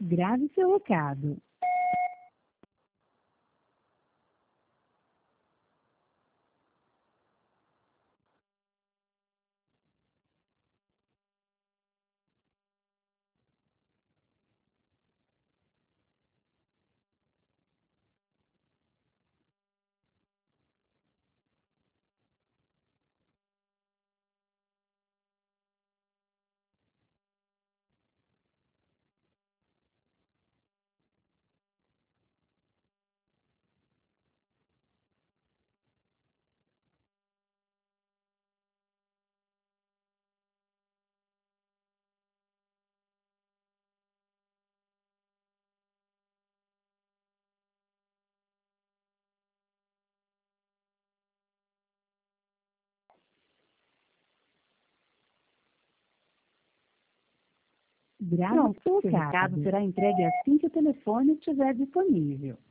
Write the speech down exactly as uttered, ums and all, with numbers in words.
Grave seu recado. Grave Pronto, seu seu recado recado será entregue assim que o telefone estiver disponível.